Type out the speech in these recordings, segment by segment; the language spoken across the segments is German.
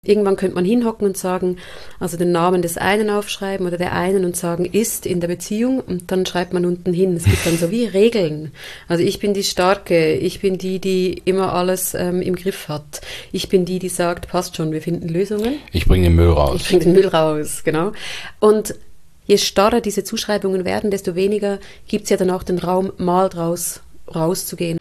Irgendwann könnte man hinhocken und sagen, also den Namen des einen aufschreiben oder der einen und sagen, ist in der Beziehung, und dann schreibt man unten hin. Es gibt dann so wie Regeln. Also ich bin die Starke, ich bin die, die immer alles im Griff hat. Ich bin die, die sagt, passt schon, wir finden Lösungen. Ich bringe den Müll raus. Ich bringe den Müll raus, genau. Und je starrer diese Zuschreibungen werden, desto weniger gibt es ja dann auch den Raum, mal rauszugehen.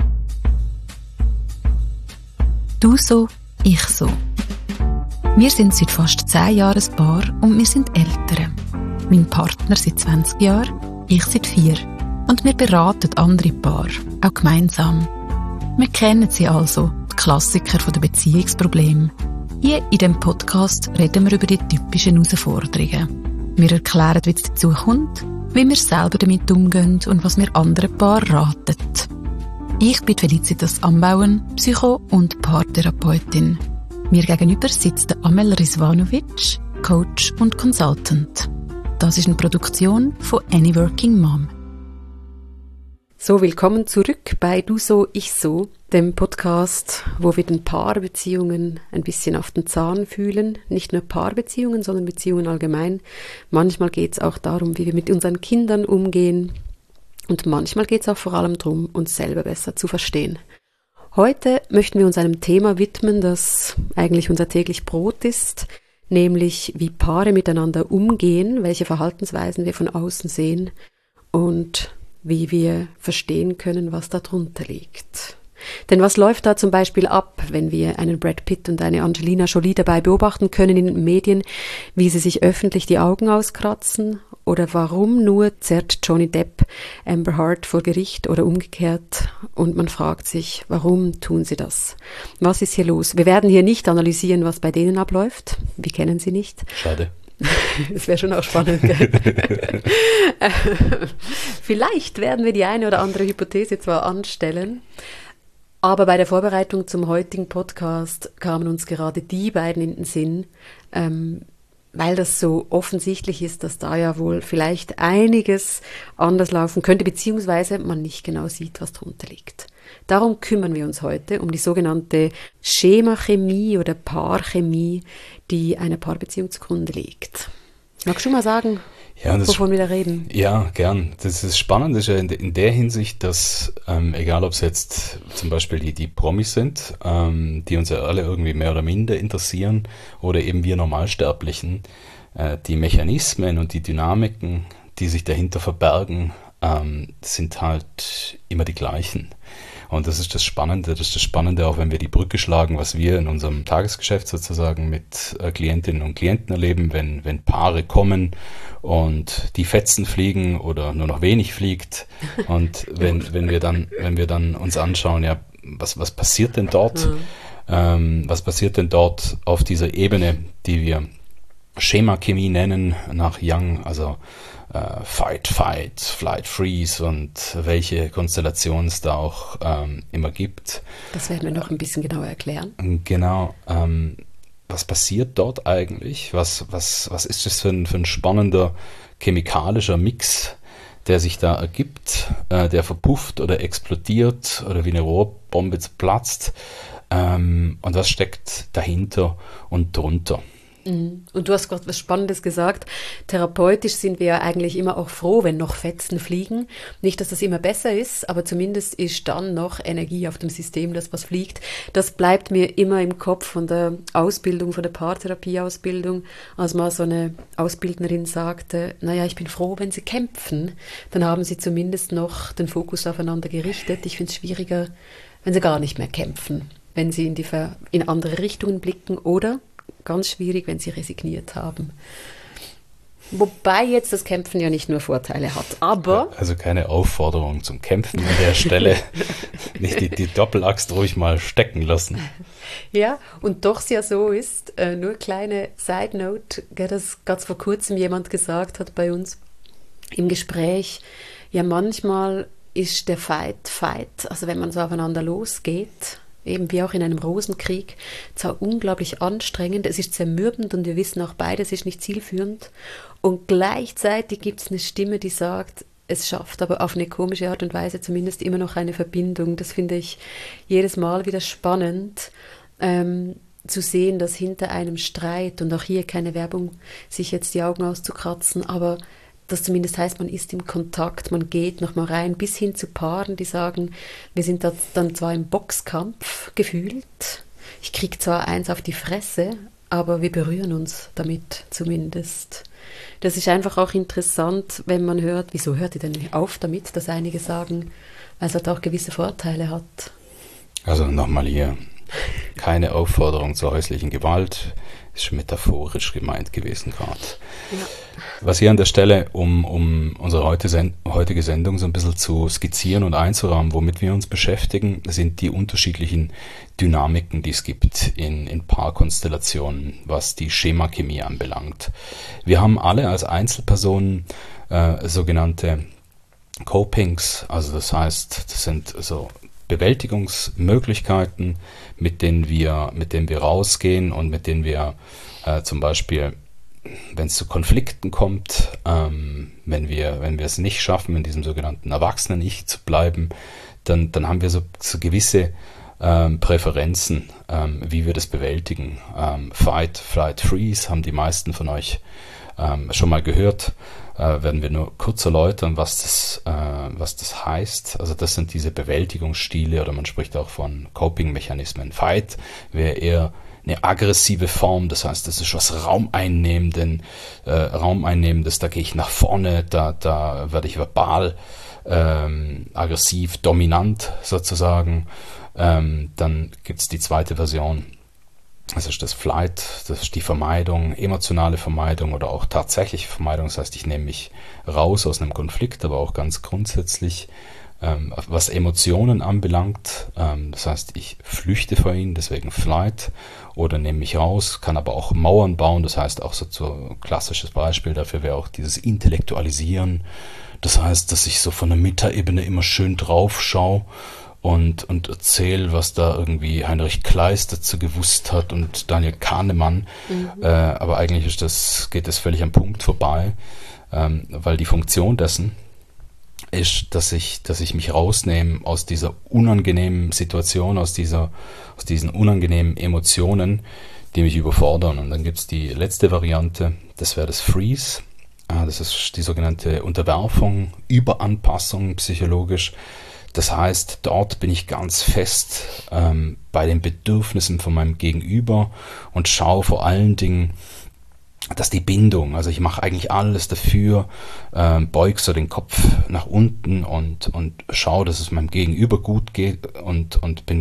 Du so, ich so. Wir sind seit fast 10 Jahren ein Paar und wir sind Eltern. Mein Partner seit 20 Jahren, ich seit 4. Und wir beraten andere Paare, auch gemeinsam. Wir kennen sie also, die Klassiker der Beziehungsprobleme. Hier in diesem Podcast reden wir über die typischen Herausforderungen. Wir erklären, wie es dazu kommt, wie wir selber damit umgehen und was wir anderen Paaren raten. Ich bin Felicitas Ambauen, Psycho- und Paartherapeutin. Mir gegenüber sitzt Amel Rizvanovic, Coach und Consultant. Das ist eine Produktion von Any Working Mom. So, willkommen zurück bei Du so, ich so, dem Podcast, wo wir den Paarbeziehungen ein bisschen auf den Zahn fühlen. Nicht nur Paarbeziehungen, sondern Beziehungen allgemein. Manchmal geht es auch darum, wie wir mit unseren Kindern umgehen. Und manchmal geht es auch vor allem darum, uns selber besser zu verstehen. Heute möchten wir uns einem Thema widmen, das eigentlich unser täglich Brot ist, nämlich wie Paare miteinander umgehen, welche Verhaltensweisen wir von außen sehen und wie wir verstehen können, was darunter liegt. Denn was läuft da zum Beispiel ab, wenn wir einen Brad Pitt und eine Angelina Jolie dabei beobachten können in den Medien, wie sie sich öffentlich die Augen auskratzen? Oder warum nur zerrt Johnny Depp Amber Heard vor Gericht oder umgekehrt? Und man fragt sich, warum tun sie das? Was ist hier los? Wir werden hier nicht analysieren, was bei denen abläuft. Wir kennen sie nicht. Schade. Das wäre schon auch spannend. Gell? Vielleicht werden wir die eine oder andere Hypothese zwar anstellen, aber bei der Vorbereitung zum heutigen Podcast kamen uns gerade die beiden in den Sinn, weil das so offensichtlich ist, dass da ja wohl vielleicht einiges anders laufen könnte, beziehungsweise man nicht genau sieht, was drunter liegt. Darum kümmern wir uns heute um die sogenannte Schemachemie oder Paarchemie, die einer Paarbeziehung zugrunde liegt. Magst du mal sagen, wovon wir da reden? Ja, gern. Das ist spannend, ist ja in der Hinsicht, dass, egal ob es jetzt zum Beispiel die Promis sind, die uns ja alle irgendwie mehr oder minder interessieren, oder eben wir Normalsterblichen, die Mechanismen und die Dynamiken, die sich dahinter verbergen, sind halt immer die gleichen. Und das ist das Spannende, auch wenn wir die Brücke schlagen, was wir in unserem Tagesgeschäft sozusagen mit Klientinnen und Klienten erleben, wenn Paare kommen und die Fetzen fliegen oder nur noch wenig fliegt. Und wenn wir dann uns anschauen, ja, was passiert denn dort? Was passiert denn dort auf dieser Ebene, die wir Schemachemie nennen, nach Young, also Fight, Flight, Freeze und welche Konstellationen es da auch immer gibt. Das werden wir noch ein bisschen genauer erklären. Genau. Was passiert dort eigentlich? Was ist das für ein spannender chemikalischer Mix, der sich da ergibt, der verpufft oder explodiert oder wie eine Rohrbombe platzt? Und was steckt dahinter und drunter? Und du hast gerade was Spannendes gesagt. Therapeutisch sind wir ja eigentlich immer auch froh, wenn noch Fetzen fliegen. Nicht, dass das immer besser ist, aber zumindest ist dann noch Energie auf dem System, das was fliegt. Das bleibt mir immer im Kopf von der Ausbildung, von der Paartherapieausbildung, als mal so eine Ausbildnerin sagte, naja, ich bin froh, wenn sie kämpfen. Dann haben sie zumindest noch den Fokus aufeinander gerichtet. Ich finde es schwieriger, wenn sie gar nicht mehr kämpfen, wenn sie in andere Richtungen blicken oder ganz schwierig, wenn sie resigniert haben. Wobei jetzt das Kämpfen ja nicht nur Vorteile hat, aber... Also keine Aufforderung zum Kämpfen an der Stelle. Nicht die Doppelaxt ruhig mal stecken lassen. Ja, und doch es ja so ist, nur kleine Side Note, dass ganz vor kurzem jemand gesagt hat bei uns im Gespräch, ja manchmal ist der Fight, also wenn man so aufeinander losgeht, eben wie auch in einem Rosenkrieg, zwar unglaublich anstrengend, es ist zermürbend und wir wissen auch beide, es ist nicht zielführend und gleichzeitig gibt es eine Stimme, die sagt, es schafft aber auf eine komische Art und Weise zumindest immer noch eine Verbindung. Das finde ich jedes Mal wieder spannend, zu sehen, dass hinter einem Streit, und auch hier keine Werbung, sich jetzt die Augen auszukratzen, aber das zumindest heißt, man ist im Kontakt, man geht nochmal rein, bis hin zu Paaren, die sagen, wir sind da dann zwar im Boxkampf gefühlt, ich kriege zwar eins auf die Fresse, aber wir berühren uns damit zumindest. Das ist einfach auch interessant, wenn man hört, wieso hört ihr denn auf damit, dass einige sagen, weil es halt auch gewisse Vorteile hat. Also nochmal hier, keine Aufforderung zur häuslichen Gewalt, ist schon metaphorisch gemeint gewesen gerade. Ja. Was hier an der Stelle, um unsere heutige Sendung so ein bisschen zu skizzieren und einzurahmen, womit wir uns beschäftigen, sind die unterschiedlichen Dynamiken, die es gibt in Paarkonstellationen, was die Schemachemie anbelangt. Wir haben alle als Einzelpersonen sogenannte Copings, also das heißt, das sind so Bewältigungsmöglichkeiten, mit denen wir rausgehen und mit denen wir zum Beispiel, wenn es zu Konflikten kommt, wenn wir es nicht schaffen, in diesem sogenannten Erwachsenen-Ich zu bleiben, dann haben wir so gewisse Präferenzen, wie wir das bewältigen. Fight, Flight, Freeze haben die meisten von euch schon mal gehört. Werden wir nur kurz erläutern, was das heißt. Also das sind diese Bewältigungsstile, oder man spricht auch von Coping-Mechanismen. Fight wäre eher eine aggressive Form, das heißt, das ist was Raumeinnehmendes, da gehe ich nach vorne, da werde ich verbal aggressiv, dominant sozusagen. Dann gibt es die zweite Version. Das ist das Flight, das ist die Vermeidung, emotionale Vermeidung oder auch tatsächliche Vermeidung. Das heißt, ich nehme mich raus aus einem Konflikt, aber auch ganz grundsätzlich, was Emotionen anbelangt. Das heißt, ich flüchte vor ihnen, deswegen Flight, oder nehme mich raus, kann aber auch Mauern bauen. Das heißt, auch so ein klassisches Beispiel dafür wäre auch dieses Intellektualisieren. Das heißt, dass ich so von der Metaebene immer schön drauf schaue und erzähle, was da irgendwie Heinrich Kleist dazu gewusst hat und Daniel Kahnemann. Aber eigentlich geht das völlig am Punkt vorbei, weil die Funktion dessen ist, dass ich mich rausnehme aus dieser unangenehmen Situation, aus diesen unangenehmen Emotionen, die mich überfordern. Und dann gibt es die letzte Variante, das wäre das Freeze. Das ist die sogenannte Unterwerfung, Überanpassung psychologisch. Das heißt, dort bin ich ganz fest bei den Bedürfnissen von meinem Gegenüber und schaue vor allen Dingen, dass die Bindung, also ich mache eigentlich alles dafür, beug so den Kopf nach unten und schaue, dass es meinem Gegenüber gut geht und bin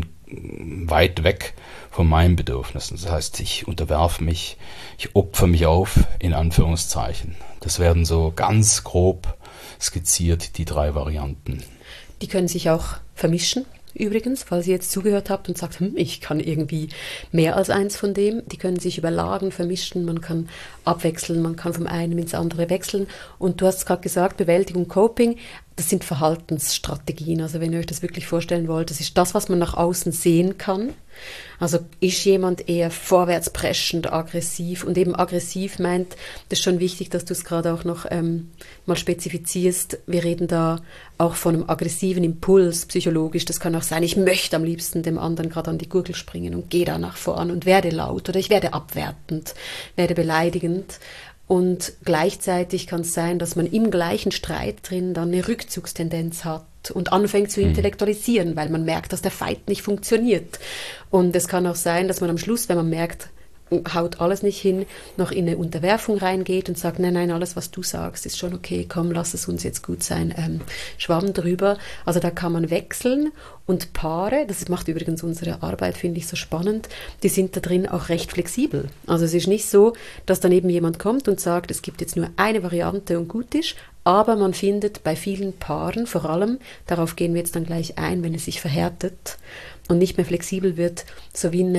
weit weg von meinen Bedürfnissen. Das heißt, ich unterwerfe mich, ich opfere mich auf, in Anführungszeichen. Das werden so ganz grob skizziert, die 3 Varianten. Die können sich auch vermischen, übrigens, falls ihr jetzt zugehört habt und sagt, ich kann irgendwie mehr als eins von dem. Die können sich überlagen, vermischen, man kann abwechseln, man kann vom einen ins andere wechseln. Und du hast gerade gesagt, Bewältigung, Coping, das sind Verhaltensstrategien. Also wenn ihr euch das wirklich vorstellen wollt, das ist das, was man nach außen sehen kann. Also ist jemand eher vorwärtspreschend, aggressiv, und eben aggressiv meint, das ist schon wichtig, dass du es gerade auch noch mal spezifizierst. Wir reden da auch von einem aggressiven Impuls psychologisch. Das kann auch sein, ich möchte am liebsten dem anderen gerade an die Gurgel springen und gehe da nach vorn und werde laut oder ich werde abwertend, werde beleidigend. Und gleichzeitig kann es sein, dass man im gleichen Streit drin dann eine Rückzugstendenz hat und anfängt zu intellektualisieren, weil man merkt, dass der Fight nicht funktioniert. Und es kann auch sein, dass man am Schluss, wenn man merkt, haut alles nicht hin, noch in eine Unterwerfung reingeht und sagt, nein, alles, was du sagst, ist schon okay, komm, lass es uns jetzt gut sein, Schwamm drüber. Also da kann man wechseln, und Paare, das macht übrigens unsere Arbeit, finde ich so spannend, die sind da drin auch recht flexibel. Also es ist nicht so, dass daneben jemand kommt und sagt, es gibt jetzt nur eine Variante und gut ist, aber man findet bei vielen Paaren, vor allem, darauf gehen wir jetzt dann gleich ein, wenn es sich verhärtet und nicht mehr flexibel wird, so wie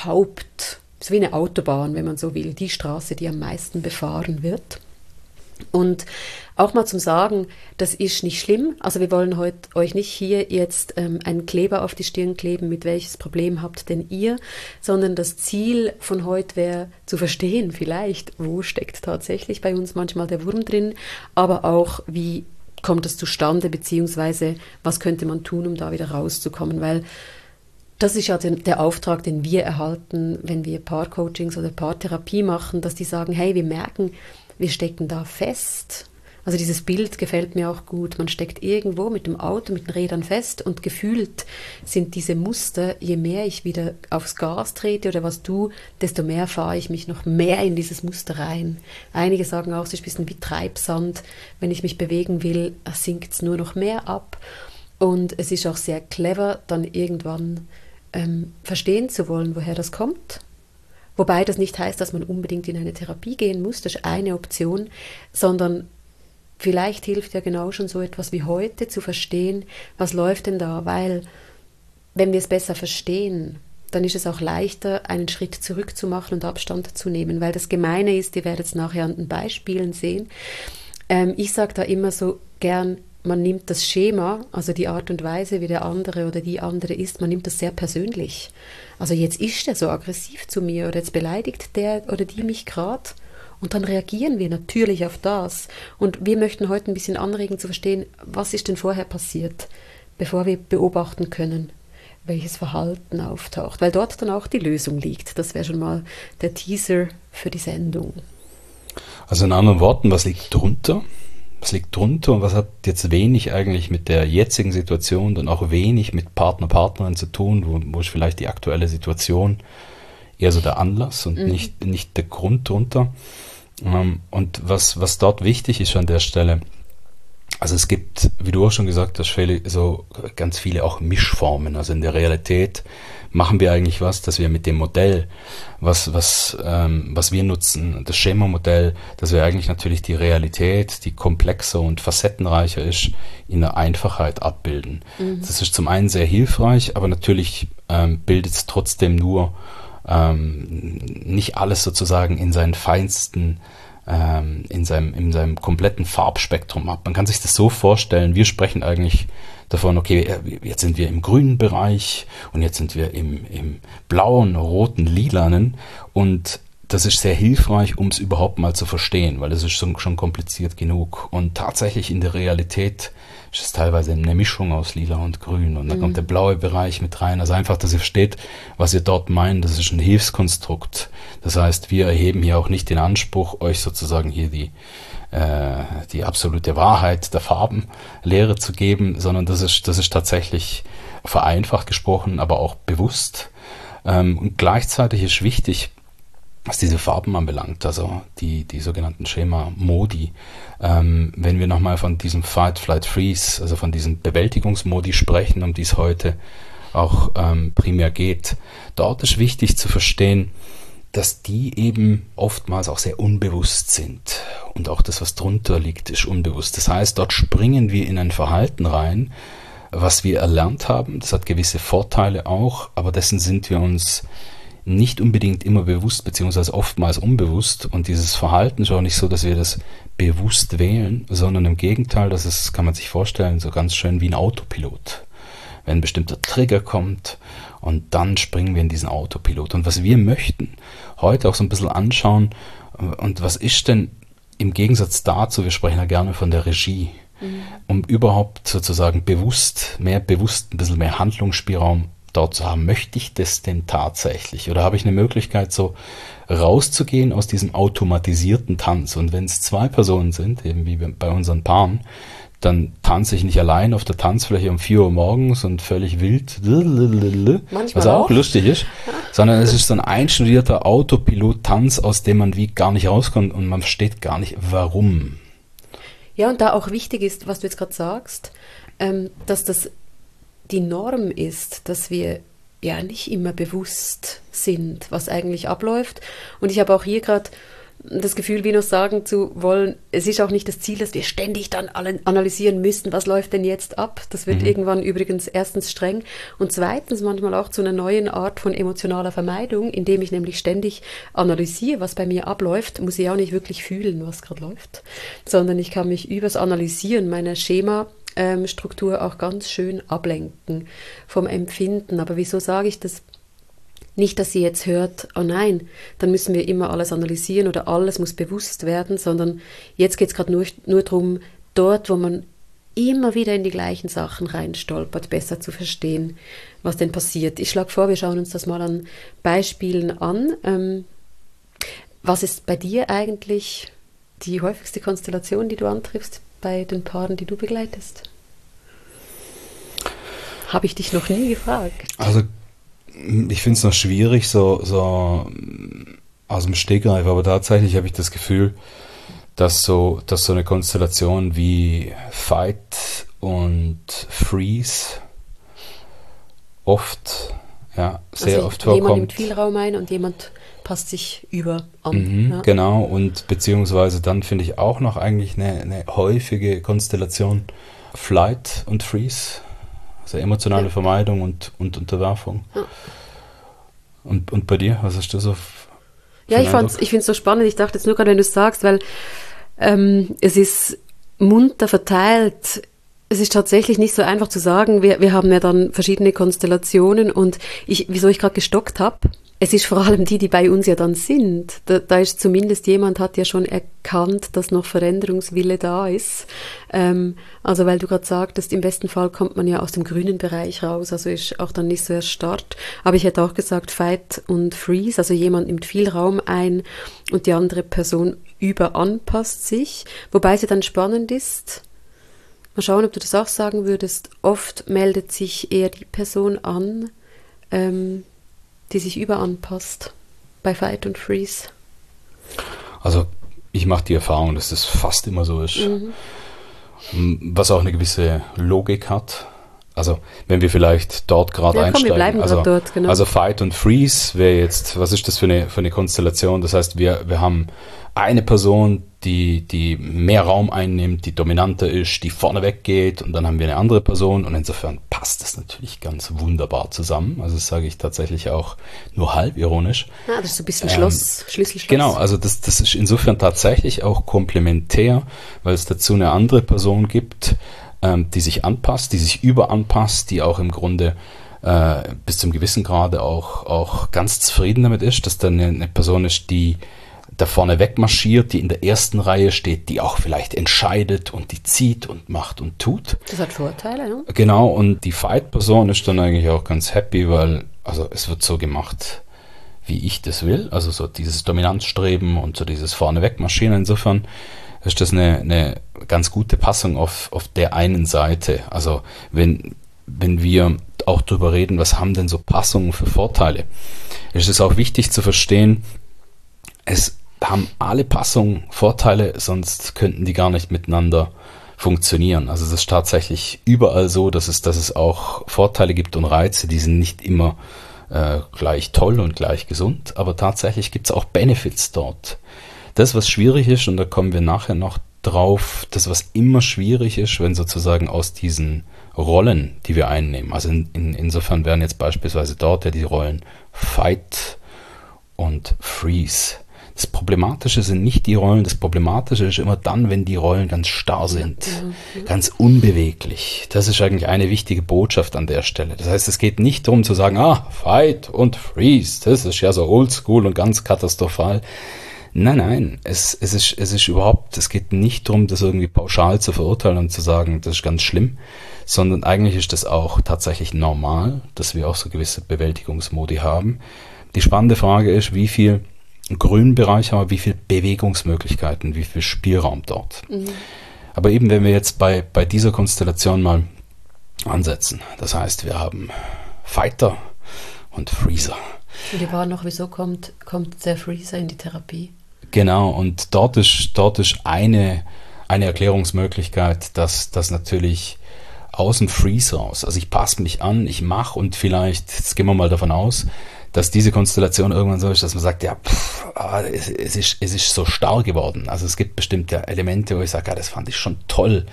eine Autobahn, wenn man so will, die Straße, die am meisten befahren wird. Und auch mal zum Sagen, das ist nicht schlimm. Also wir wollen euch nicht hier jetzt einen Kleber auf die Stirn kleben, mit welches Problem habt denn ihr, sondern das Ziel von heute wäre zu verstehen vielleicht, wo steckt tatsächlich bei uns manchmal der Wurm drin, aber auch, wie kommt das zustande, beziehungsweise was könnte man tun, um da wieder rauszukommen, weil Das ist ja der Auftrag, den wir erhalten, wenn wir Paarcoachings oder Paartherapie machen, dass die sagen, hey, wir merken, wir stecken da fest. Also dieses Bild gefällt mir auch gut. Man steckt irgendwo mit dem Auto, mit den Rädern fest und gefühlt sind diese Muster, je mehr ich wieder aufs Gas trete oder was du, desto mehr fahre ich mich noch mehr in dieses Muster rein. Einige sagen auch, es ist ein bisschen wie Treibsand. Wenn ich mich bewegen will, sinkt es nur noch mehr ab. Und es ist auch sehr clever, dann irgendwann verstehen zu wollen, woher das kommt. Wobei das nicht heißt, dass man unbedingt in eine Therapie gehen muss, das ist eine Option, sondern vielleicht hilft ja genau schon so etwas wie heute zu verstehen, was läuft denn da, weil wenn wir es besser verstehen, dann ist es auch leichter, einen Schritt zurück zu machen und Abstand zu nehmen, weil das Gemeine ist, ihr werdet es nachher an den Beispielen sehen, ich sage da immer so gern, man nimmt das Schema, also die Art und Weise, wie der andere oder die andere ist, man nimmt das sehr persönlich. Also jetzt ist der so aggressiv zu mir oder jetzt beleidigt der oder die mich gerade und dann reagieren wir natürlich auf das. Und wir möchten heute ein bisschen anregen zu verstehen, was ist denn vorher passiert, bevor wir beobachten können, welches Verhalten auftaucht, weil dort dann auch die Lösung liegt. Das wäre schon mal der Teaser für die Sendung. Also in anderen Worten, was liegt drunter? Was liegt drunter und was hat jetzt wenig eigentlich mit der jetzigen Situation und auch wenig mit Partnerin zu tun, wo ist vielleicht die aktuelle Situation eher so der Anlass und nicht der Grund drunter. Und was dort wichtig ist an der Stelle, also es gibt, wie du auch schon gesagt hast, so ganz viele auch Mischformen. Also in der Realität machen wir eigentlich was, dass wir mit dem Modell, was wir nutzen, das Schema-Modell, dass wir eigentlich natürlich die Realität, die komplexer und facettenreicher ist, in der Einfachheit abbilden. Das ist zum einen sehr hilfreich, aber natürlich bildet es trotzdem nur nicht alles sozusagen in seinen feinsten in seinem kompletten Farbspektrum ab. Man kann sich das so vorstellen, wir sprechen eigentlich davon, okay, jetzt sind wir im grünen Bereich und jetzt sind wir im blauen, roten, lilanen und das ist sehr hilfreich, um es überhaupt mal zu verstehen, weil das ist schon kompliziert genug. Und tatsächlich in der Realität ist es teilweise eine Mischung aus lila und grün und dann kommt der blaue Bereich mit rein. Also einfach, dass ihr versteht, was ihr dort meint, das ist ein Hilfskonstrukt. Das heißt, wir erheben hier auch nicht den Anspruch, euch sozusagen hier die absolute Wahrheit der Farbenlehre zu geben, sondern das ist tatsächlich vereinfacht gesprochen, aber auch bewusst. Und gleichzeitig ist wichtig, was diese Farben anbelangt, also die sogenannten Schema-Modi. Wenn wir nochmal von diesem Fight, Flight, Freeze, also von diesen Bewältigungsmodi sprechen, um die es heute auch primär geht, dort ist wichtig zu verstehen, dass die eben oftmals auch sehr unbewusst sind. Und auch das, was drunter liegt, ist unbewusst. Das heißt, dort springen wir in ein Verhalten rein, was wir erlernt haben. Das hat gewisse Vorteile auch, aber dessen sind wir uns nicht unbedingt immer bewusst, beziehungsweise oftmals unbewusst. Und dieses Verhalten ist auch nicht so, dass wir das bewusst wählen, sondern im Gegenteil, das ist, kann man sich vorstellen, so ganz schön wie ein Autopilot. Wenn ein bestimmter Trigger kommt und dann springen wir in diesen Autopilot. Und was wir möchten, heute auch so ein bisschen anschauen, und was ist denn im Gegensatz dazu, wir sprechen ja gerne von der Regie, um überhaupt sozusagen mehr bewusst, ein bisschen mehr Handlungsspielraum dort zu haben, möchte ich das denn tatsächlich? Oder habe ich eine Möglichkeit, so rauszugehen aus diesem automatisierten Tanz? Und wenn es zwei Personen sind, eben wie bei unseren Paaren, dann tanze ich nicht allein auf der Tanzfläche um 4 Uhr morgens und völlig wild, Manchmal was auch lustig ist, sondern es ist so ein einstudierter Autopilot-Tanz, aus dem man wie gar nicht rauskommt und man versteht gar nicht, warum. Ja, und da auch wichtig ist, was du jetzt gerade sagst, dass das die Norm ist, dass wir ja nicht immer bewusst sind, was eigentlich abläuft. Und ich habe auch hier gerade das Gefühl, wie noch sagen zu wollen, es ist auch nicht das Ziel, dass wir ständig dann analysieren müssen, was läuft denn jetzt ab. Das wird irgendwann übrigens erstens streng und zweitens manchmal auch zu einer neuen Art von emotionaler Vermeidung, indem ich nämlich ständig analysiere, was bei mir abläuft, muss ich auch nicht wirklich fühlen, was gerade läuft, sondern ich kann mich übers Analysieren meiner Struktur auch ganz schön ablenken vom Empfinden. Aber wieso sage ich das? Nicht, dass sie jetzt hört, oh nein, dann müssen wir immer alles analysieren oder alles muss bewusst werden, sondern jetzt geht es gerade nur darum, dort, wo man immer wieder in die gleichen Sachen reinstolpert, besser zu verstehen. was denn passiert. Ich schlage vor, wir schauen uns das mal an Beispielen an. Was ist bei dir eigentlich die häufigste Konstellation, die du antriffst bei den Paaren, die du begleitest? Habe ich dich noch nie gefragt. Also ich finde es noch schwierig, so aus dem Stegreif, aber tatsächlich habe ich das Gefühl, dass so eine Konstellation wie Fight und Freeze sehr oft vorkommt. Jemand nimmt viel Raum ein und jemand passt sich über an. Ja. Genau, und beziehungsweise dann finde ich auch noch eigentlich eine häufige Konstellation Flight und Freeze, also emotionale Vermeidung und Unterwerfung. Ja. Und bei dir, was hast du so? Ja, ich finde es so spannend. Ich dachte jetzt nur gerade, wenn du es sagst, weil es ist munter verteilt. Es ist tatsächlich nicht so einfach zu sagen. Wir haben ja dann verschiedene Konstellationen und wieso ich gerade gestockt habe, es ist vor allem die bei uns ja dann sind. Da ist zumindest jemand, hat ja schon erkannt, dass noch Veränderungswille da ist. Also weil du gerade sagtest, im besten Fall kommt man ja aus dem grünen Bereich raus, also ist auch dann nicht so erstarrt. Aber ich hätte auch gesagt Fight und Freeze, also jemand nimmt viel Raum ein und die andere Person überanpasst sich. Wobei es ja dann spannend ist, mal schauen, ob du das auch sagen würdest, oft meldet sich eher die Person an, die sich überanpasst bei Fight und Freeze. Also ich mache die Erfahrung, dass das fast immer so ist. Was auch eine gewisse Logik hat. Also wenn wir vielleicht dort gerade einsteigen. Wir bleiben gerade dort, genau. Also Fight und Freeze wäre jetzt, was ist das für eine Konstellation? Das heißt, wir haben eine Person, die mehr Raum einnimmt, die dominanter ist, die vorne weggeht und dann haben wir eine andere Person und insofern passt das natürlich ganz wunderbar zusammen. Also das sage ich tatsächlich auch nur halb ironisch. Ja, das ist so ein bisschen Schlüssel-Schloss. Genau, also das ist insofern tatsächlich auch komplementär, weil es dazu eine andere Person gibt, die sich anpasst, die sich überanpasst, die auch im Grunde bis zum gewissen Grade auch ganz zufrieden damit ist, dass dann eine Person ist, die da vorne wegmarschiert, die in der ersten Reihe steht, die auch vielleicht entscheidet und die zieht und macht und tut. Das hat Vorteile, ne? Genau, und die Fight-Person ist dann eigentlich auch ganz happy, weil also es wird so gemacht, wie ich das will, also so dieses Dominanzstreben und so dieses vorne wegmarschieren. Insofern ist das eine ganz gute Passung auf der einen Seite. Also wenn wir auch darüber reden, was haben denn so Passungen für Vorteile, ist es auch wichtig zu verstehen, es haben alle Passungen Vorteile, sonst könnten die gar nicht miteinander funktionieren. Also es ist tatsächlich überall so, dass es auch Vorteile gibt und Reize, die sind nicht immer gleich toll und gleich gesund, aber tatsächlich gibt es auch Benefits dort. Das, was schwierig ist, und da kommen wir nachher noch drauf, das, was immer schwierig ist, wenn sozusagen aus diesen Rollen, die wir einnehmen, also insofern wären jetzt beispielsweise dort ja die Rollen Fight und Freeze. Das Problematische sind nicht die Rollen, das Problematische ist immer dann, wenn die Rollen ganz starr sind, ganz unbeweglich. Das ist eigentlich eine wichtige Botschaft an der Stelle. Das heißt, es geht nicht darum zu sagen, Fight und Freeze, das ist ja so oldschool und ganz katastrophal. Nein, es geht nicht darum, das irgendwie pauschal zu verurteilen und zu sagen, das ist ganz schlimm, sondern eigentlich ist das auch tatsächlich normal, dass wir auch so gewisse Bewältigungsmodi haben. Die spannende Frage ist, wie viel Grünbereich haben wir, wie viel Bewegungsmöglichkeiten, wie viel Spielraum dort. Aber eben, wenn wir jetzt bei dieser Konstellation mal ansetzen, das heißt, wir haben Fighter und Freezer. Und die waren noch, wieso kommt der Freezer in die Therapie? Genau, und dort ist eine Erklärungsmöglichkeit, dass das natürlich aus dem Freeze raus, also ich passe mich an, ich mache und vielleicht, jetzt gehen wir mal davon aus, dass diese Konstellation irgendwann so ist, dass man sagt, es ist so starr geworden. Also es gibt bestimmte Elemente, wo ich sage, das fand ich schon toll.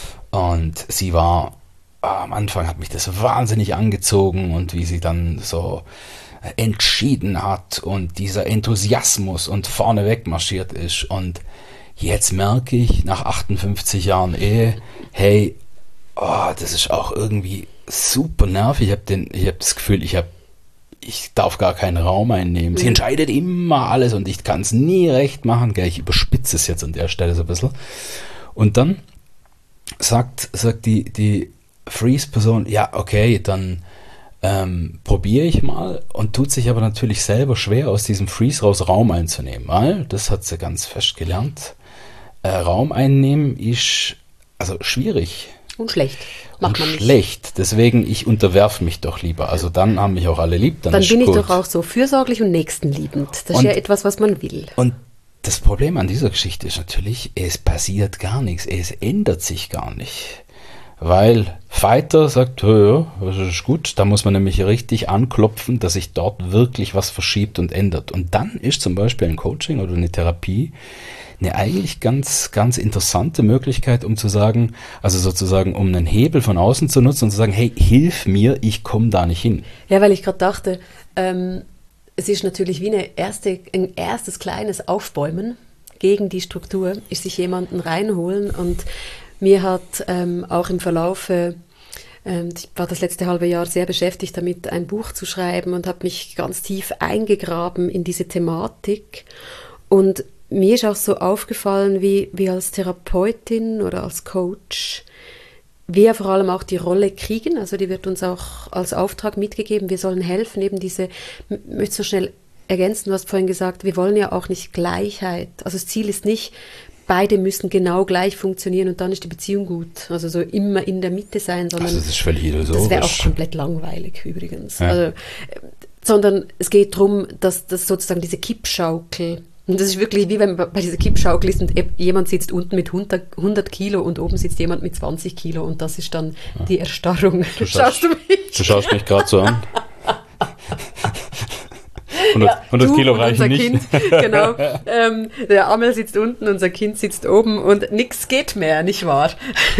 Und sie war, am Anfang hat mich das wahnsinnig angezogen und wie sie dann so entschieden hat und dieser Enthusiasmus und vorne weg marschiert ist. Und jetzt merke ich, nach 58 Jahren Ehe, hey, das ist auch irgendwie super nervig. Ich hab das Gefühl, ich darf gar keinen Raum einnehmen. Sie entscheidet immer alles und ich kann es nie recht machen. Ich überspitze es jetzt an der Stelle so ein bisschen. Und dann sagt die Freeze-Person, ja, okay, dann probiere ich mal und tut sich aber natürlich selber schwer, aus diesem Freeze raus Raum einzunehmen, weil, das hat sie ganz fest gelernt, Raum einnehmen ist also schwierig. Und schlecht. Macht man nicht. Schlecht. Deswegen, ich unterwerfe mich doch lieber. Also dann haben mich auch alle lieb. Dann bin ich gut. doch auch so fürsorglich und nächstenliebend. Das ist ja etwas, was man will. Und das Problem an dieser Geschichte ist natürlich, es passiert gar nichts. Es ändert sich gar nicht. Weil Fighter sagt, ja, das ist gut. Da muss man nämlich richtig anklopfen, dass sich dort wirklich was verschiebt und ändert. Und dann ist zum Beispiel ein Coaching oder eine Therapie eine eigentlich ganz, ganz interessante Möglichkeit, um zu sagen, also sozusagen, um einen Hebel von außen zu nutzen und zu sagen, hey, hilf mir, ich komme da nicht hin. Ja, weil ich gerade dachte, es ist natürlich wie ein erstes kleines Aufbäumen gegen die Struktur, ist sich jemanden reinholen. Und mir hat auch im Verlaufe, ich war das letzte halbe Jahr sehr beschäftigt damit, ein Buch zu schreiben und habe mich ganz tief eingegraben in diese Thematik. Und mir ist auch so aufgefallen, wie als Therapeutin oder als Coach wir vor allem auch die Rolle kriegen, also die wird uns auch als Auftrag mitgegeben, wir sollen helfen, eben diese, ich möchte so schnell ergänzen, du hast vorhin gesagt, wir wollen ja auch nicht Gleichheit, also das Ziel ist nicht, beide müssen genau gleich funktionieren und dann ist die Beziehung gut, also so immer in der Mitte sein, sondern also das ist völlig illusorisch. Das wäre auch komplett langweilig übrigens, ja. Also, sondern es geht darum, dass das sozusagen diese Kippschaukel. Und das ist wirklich wie wenn man bei dieser Kippschaukel ist und jemand sitzt unten mit 100 Kilo und oben sitzt jemand mit 20 Kilo und das ist dann die Erstarrung. Du schaust mich gerade so an. 100 Kilo reichen nicht. Kind, genau. Der Amel sitzt unten, unser Kind sitzt oben und nichts geht mehr, nicht wahr?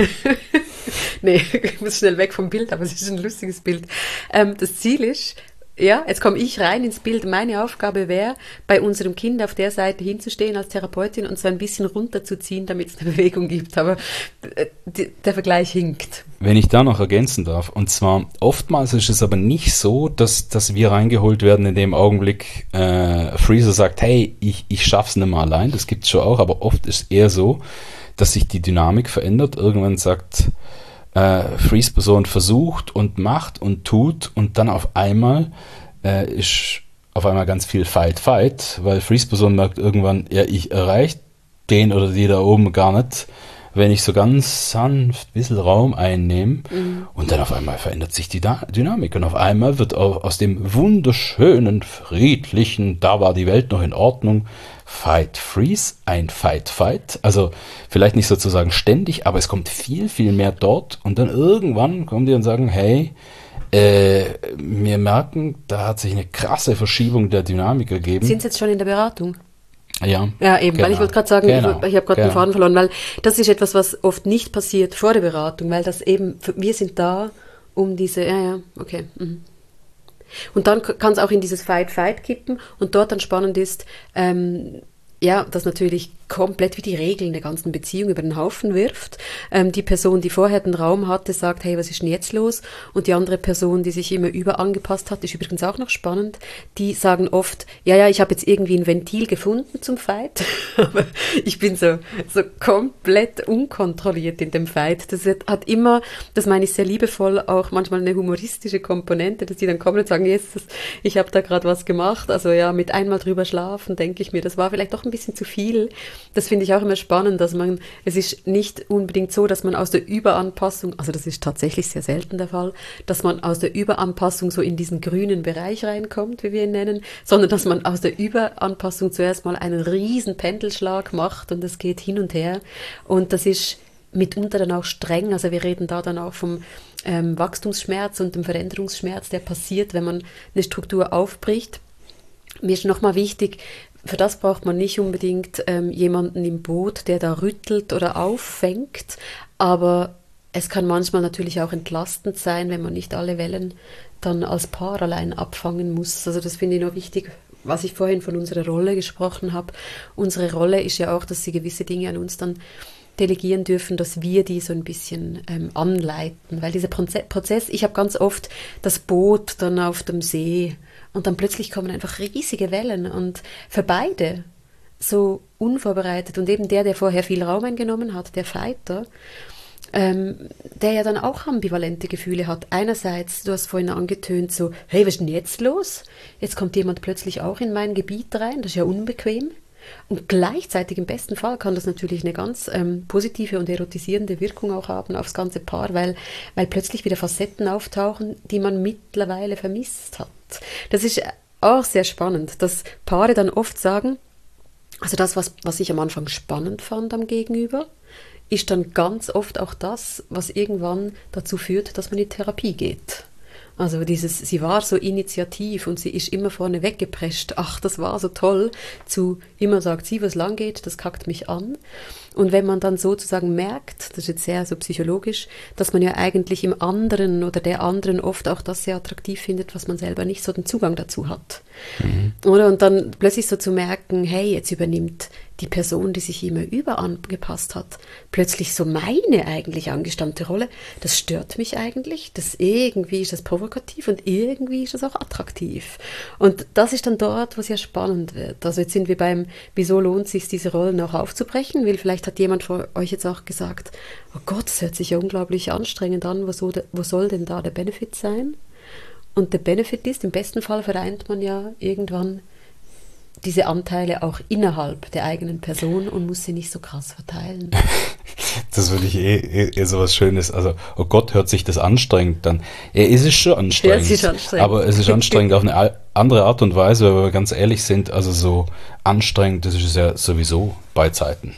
Nee, ich muss schnell weg vom Bild, aber es ist ein lustiges Bild. Das Ziel ist, ja, jetzt komme ich rein ins Bild. Meine Aufgabe wäre, bei unserem Kind auf der Seite hinzustehen als Therapeutin und so ein bisschen runterzuziehen, damit es eine Bewegung gibt. Aber der Vergleich hinkt. Wenn ich da noch ergänzen darf, und zwar oftmals ist es aber nicht so, dass wir reingeholt werden in dem Augenblick, Freezer sagt, hey, ich schaff's nicht mehr allein. Das gibt's schon auch, aber oft ist es eher so, dass sich die Dynamik verändert. Irgendwann sagt Freeze-Person versucht und macht und tut und dann auf einmal ist auf einmal ganz viel Fight, weil Freeze-Person merkt irgendwann, ja, ich erreiche den oder die da oben gar nicht, wenn ich so ganz sanft ein bisschen Raum einnehme und dann auf einmal verändert sich die Dynamik und auf einmal wird auch aus dem wunderschönen, friedlichen, da war die Welt noch in Ordnung, Fight, Freeze, ein Fight. Also vielleicht nicht sozusagen ständig, aber es kommt viel, viel mehr dort und dann irgendwann kommen die und sagen, hey, wir merken, da hat sich eine krasse Verschiebung der Dynamik ergeben. Sind Sie jetzt schon in der Beratung? Ja, eben, genau, weil ich wollte gerade sagen, genau, ich habe gerade den Faden verloren, weil das ist etwas, was oft nicht passiert vor der Beratung, weil das eben, wir sind da, um diese, okay. Und dann kann es auch in dieses Fight kippen und dort dann spannend ist, das natürlich komplett wie die Regeln der ganzen Beziehung über den Haufen wirft. Die Person, die vorher den Raum hatte, sagt, hey, was ist denn jetzt los? Und die andere Person, die sich immer überangepasst hat, ist übrigens auch noch spannend, die sagen oft, ich habe jetzt irgendwie ein Ventil gefunden zum Fight, aber ich bin so komplett unkontrolliert in dem Fight. Das hat immer, das meine ich sehr liebevoll, auch manchmal eine humoristische Komponente, dass die dann kommen und sagen, ich habe da gerade was gemacht, also ja, mit einmal drüber schlafen, denke ich mir, das war vielleicht doch ein bisschen zu viel. Das finde ich auch immer spannend, dass es ist nicht unbedingt so, dass man aus der Überanpassung, also das ist tatsächlich sehr selten der Fall, dass man aus der Überanpassung so in diesen grünen Bereich reinkommt, wie wir ihn nennen, sondern dass man aus der Überanpassung zuerst mal einen riesen Pendelschlag macht und es geht hin und her und das ist mitunter dann auch streng, also wir reden da dann auch vom Wachstumsschmerz und dem Veränderungsschmerz, der passiert, wenn man eine Struktur aufbricht. Mir ist nochmal wichtig, für das braucht man nicht unbedingt jemanden im Boot, der da rüttelt oder auffängt, aber es kann manchmal natürlich auch entlastend sein, wenn man nicht alle Wellen dann als Paar allein abfangen muss. Also das finde ich noch wichtig, was ich vorhin von unserer Rolle gesprochen habe. Unsere Rolle ist ja auch, dass sie gewisse Dinge an uns dann delegieren dürfen, dass wir die so ein bisschen anleiten, weil dieser Prozess, ich habe ganz oft das Boot dann auf dem See und dann plötzlich kommen einfach riesige Wellen und für beide so unvorbereitet und eben der vorher viel Raum eingenommen hat, der Fighter, der ja dann auch ambivalente Gefühle hat. Einerseits, du hast vorhin angetönt, so, hey, was ist denn jetzt los? Jetzt kommt jemand plötzlich auch in mein Gebiet rein, das ist ja unbequem. Und gleichzeitig im besten Fall kann das natürlich eine ganz positive und erotisierende Wirkung auch haben aufs ganze Paar, weil plötzlich wieder Facetten auftauchen, die man mittlerweile vermisst hat. Das ist auch sehr spannend, dass Paare dann oft sagen, also das, was ich am Anfang spannend fand am Gegenüber, ist dann ganz oft auch das, was irgendwann dazu führt, dass man in Therapie geht. Also sie war so initiativ und sie ist immer vorne weggeprescht. Ach, das war so toll. Zu immer sagt sie, was lang geht, das kackt mich an. Und wenn man dann sozusagen merkt, das ist jetzt sehr so psychologisch, dass man ja eigentlich im anderen oder der anderen oft auch das sehr attraktiv findet, was man selber nicht so den Zugang dazu hat. Oder? Und dann plötzlich so zu merken, hey, jetzt übernimmt die Person, die sich immer überangepasst hat, plötzlich so meine eigentlich angestammte Rolle. Das stört mich eigentlich. Irgendwie ist das provokativ und irgendwie ist das auch attraktiv. Und das ist dann dort, wo es ja spannend wird. Also jetzt sind wir beim, wieso lohnt es sich, diese Rollen auch aufzubrechen? Weil vielleicht hat jemand von euch jetzt auch gesagt, oh Gott, das hört sich ja unglaublich anstrengend an. Wo soll denn da der Benefit sein? Und der Benefit ist, im besten Fall vereint man ja irgendwann diese Anteile auch innerhalb der eigenen Person und muss sie nicht so krass verteilen. Das würde ich eher so was Schönes. Also, oh Gott, hört sich das anstrengend dann. Ja, es ist schon anstrengend. Ja, es ist anstrengend. Aber es ist anstrengend auf eine andere Art und Weise, weil wir ganz ehrlich sind. Also so anstrengend, das ist ja sowieso bei Zeiten.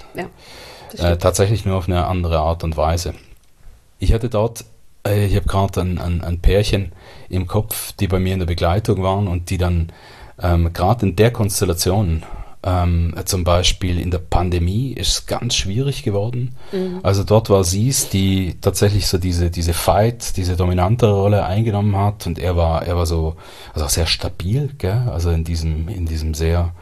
Ja, tatsächlich nur auf eine andere Art und Weise. Ich hatte dort, ich habe gerade ein Pärchen im Kopf, die bei mir in der Begleitung waren und die dann gerade in der Konstellation, zum Beispiel in der Pandemie, ist es ganz schwierig geworden. Also dort war sie es, die tatsächlich so diese diese dominante Rolle eingenommen hat und er war so, also auch sehr stabil, gell? Also in diesem sehr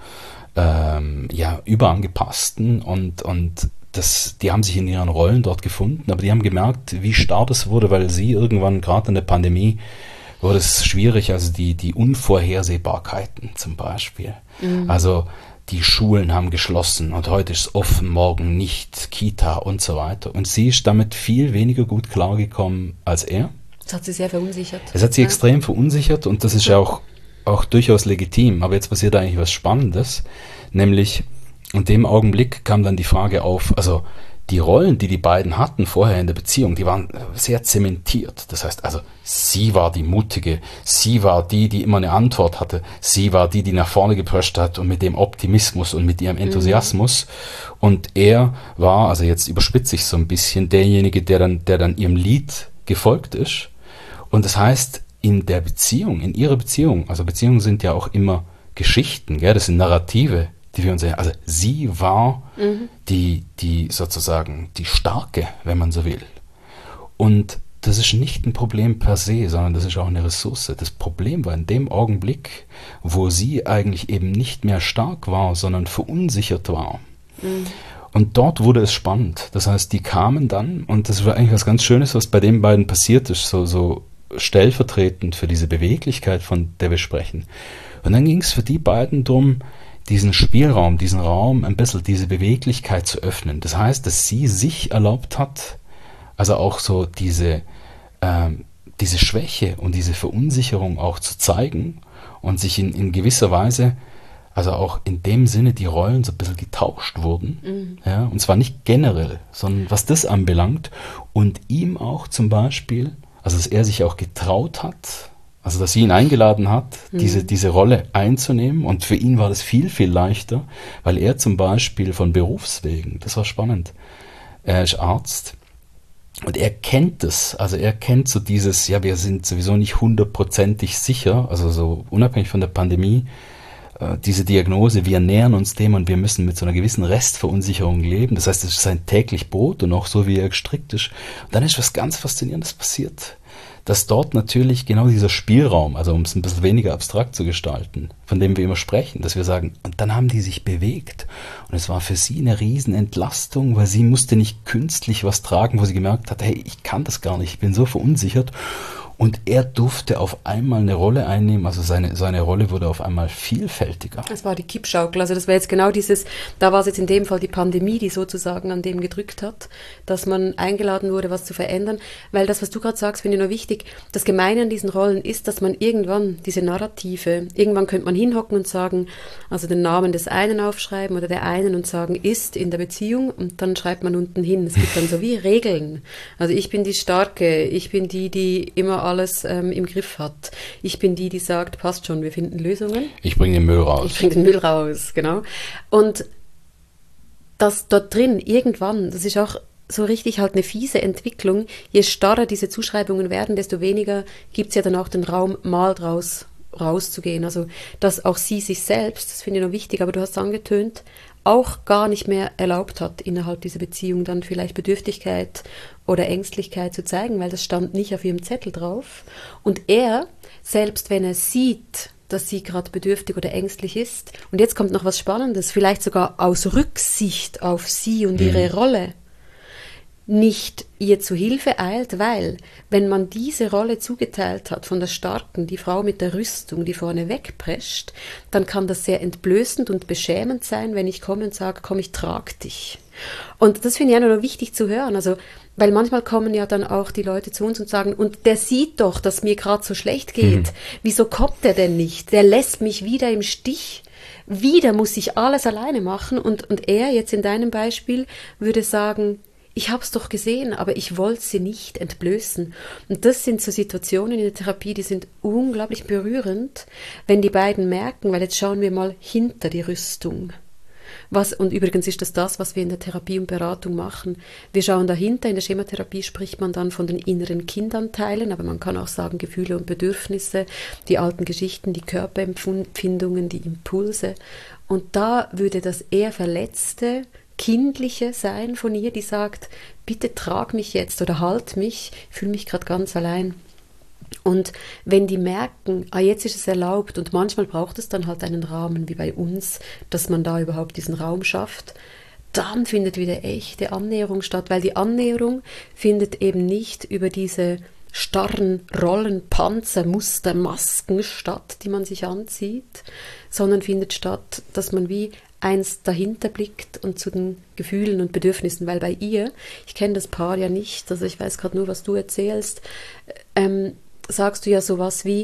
überangepassten und die haben sich in ihren Rollen dort gefunden, aber die haben gemerkt, wie starr das wurde, weil sie irgendwann, gerade in der Pandemie, wurde es schwierig, also die Unvorhersehbarkeiten zum Beispiel. Also die Schulen haben geschlossen und heute ist es offen, morgen nicht, Kita und so weiter. Und sie ist damit viel weniger gut klargekommen als er. Das hat sie sehr verunsichert. Es hat sie extrem verunsichert und das ist ja auch durchaus legitim. Aber jetzt passiert eigentlich was Spannendes, nämlich in dem Augenblick kam dann die Frage auf, also die Rollen, die beiden hatten vorher in der Beziehung, die waren sehr zementiert. Das heißt, also sie war die Mutige, sie war die immer eine Antwort hatte, sie war die nach vorne geprescht hat und mit dem Optimismus und mit ihrem Enthusiasmus. Und er war, also jetzt überspitze ich so ein bisschen, derjenige, der dann ihrem Lied gefolgt ist. Und das heißt, in ihrer Beziehung, also Beziehungen sind ja auch immer Geschichten, gell? Das sind Narrative, die wir uns sehen. Also sie war die sozusagen die Starke, wenn man so will. Und das ist nicht ein Problem per se, sondern das ist auch eine Ressource. Das Problem war in dem Augenblick, wo sie eigentlich eben nicht mehr stark war, sondern verunsichert war. Und dort wurde es spannend. Das heißt, die kamen dann, und das war eigentlich was ganz Schönes, was bei den beiden passiert ist, so stellvertretend für diese Beweglichkeit, von der wir sprechen. Und dann ging es für die beiden darum, diesen Spielraum, diesen Raum, ein bisschen diese Beweglichkeit zu öffnen. Das heißt, dass sie sich erlaubt hat, also auch so diese Schwäche und diese Verunsicherung auch zu zeigen und sich in gewisser Weise, also auch in dem Sinne, die Rollen so ein bisschen getauscht wurden. Ja, und zwar nicht generell, sondern was das anbelangt und ihm auch zum Beispiel, also dass er sich auch getraut hat, also dass sie ihn eingeladen hat, diese Rolle einzunehmen, und für ihn war das viel, viel leichter, weil er zum Beispiel von Berufswegen, das war spannend, er ist Arzt und er kennt das, also er kennt so dieses, ja, wir sind sowieso nicht 100%ig sicher, also so unabhängig von der Pandemie, diese Diagnose, wir nähern uns dem und wir müssen mit so einer gewissen Restverunsicherung leben, das heißt, das ist sein täglich Brot und auch so, wie er gestrickt ist. Und dann ist was ganz Faszinierendes passiert, dass dort natürlich genau dieser Spielraum, also um es ein bisschen weniger abstrakt zu gestalten, von dem wir immer sprechen, dass wir sagen, und dann haben die sich bewegt und es war für sie eine Riesenentlastung, weil sie musste nicht künstlich was tragen, wo sie gemerkt hat, hey, ich kann das gar nicht, ich bin so verunsichert, Und er durfte auf einmal eine Rolle einnehmen, also seine Rolle wurde auf einmal vielfältiger. Das war die Kippschaukel, also das war jetzt genau dieses, da war es jetzt in dem Fall die Pandemie, die sozusagen an dem gedrückt hat, dass man eingeladen wurde, was zu verändern, weil das, was du gerade sagst, finde ich nur wichtig, das Gemeine an diesen Rollen ist, dass man irgendwann diese Narrative, irgendwann könnte man hinhocken und sagen, also den Namen des einen aufschreiben oder der einen und sagen, ist in der Beziehung und dann schreibt man unten hin, es gibt dann so wie Regeln, also ich bin die Starke, ich bin die immer alles im Griff hat. Ich bin die sagt, passt schon, wir finden Lösungen. Ich bringe den Müll raus. Ich bringe den Müll raus, genau. Und das dort drin, irgendwann, das ist auch so richtig halt eine fiese Entwicklung, je starrer diese Zuschreibungen werden, desto weniger gibt es ja dann auch den Raum, mal draus rauszugehen. Also, dass auch sie sich selbst, das finde ich noch wichtig, aber du hast angetönt, auch gar nicht mehr erlaubt hat, innerhalb dieser Beziehung dann vielleicht Bedürftigkeit oder Ängstlichkeit zu zeigen, weil das stand nicht auf ihrem Zettel drauf. Und er, selbst wenn er sieht, dass sie gerade bedürftig oder ängstlich ist, und jetzt kommt noch was Spannendes, vielleicht sogar aus Rücksicht auf sie und ihre Rolle, nicht ihr zu Hilfe eilt, weil, wenn man diese Rolle zugeteilt hat von der Starken, die Frau mit der Rüstung, die vorne wegprescht, dann kann das sehr entblößend und beschämend sein, wenn ich komme und sage, komm, ich trage dich. Und das finde ich auch noch wichtig zu hören, also, weil manchmal kommen ja dann auch die Leute zu uns und sagen, und der sieht doch, dass mir gerade so schlecht geht, wieso kommt der denn nicht? Der lässt mich wieder im Stich. Wieder muss ich alles alleine machen und er jetzt in deinem Beispiel würde sagen, ich habe es doch gesehen, aber ich wollte sie nicht entblößen. Und das sind so Situationen in der Therapie, die sind unglaublich berührend, wenn die beiden merken, weil jetzt schauen wir mal hinter die Rüstung. Und übrigens ist das, was wir in der Therapie und Beratung machen. Wir schauen dahinter, in der Schematherapie spricht man dann von den inneren Kindanteilen, aber man kann auch sagen Gefühle und Bedürfnisse, die alten Geschichten, die Körperempfindungen, die Impulse. Und da würde das eher verletzte, kindliche sein von ihr, die sagt, bitte trag mich jetzt oder halt mich, ich fühle mich gerade ganz allein. Und wenn die merken, jetzt ist es erlaubt und manchmal braucht es dann halt einen Rahmen wie bei uns, dass man da überhaupt diesen Raum schafft, dann findet wieder echte Annäherung statt, weil die Annäherung findet eben nicht über diese starren Rollen, Panzer, Muster, Masken statt, die man sich anzieht, sondern findet statt, dass man wie eins dahinter blickt und zu den Gefühlen und Bedürfnissen, weil bei ihr, ich kenne das Paar ja nicht, also ich weiß gerade nur, was du erzählst, sagst du ja sowas wie,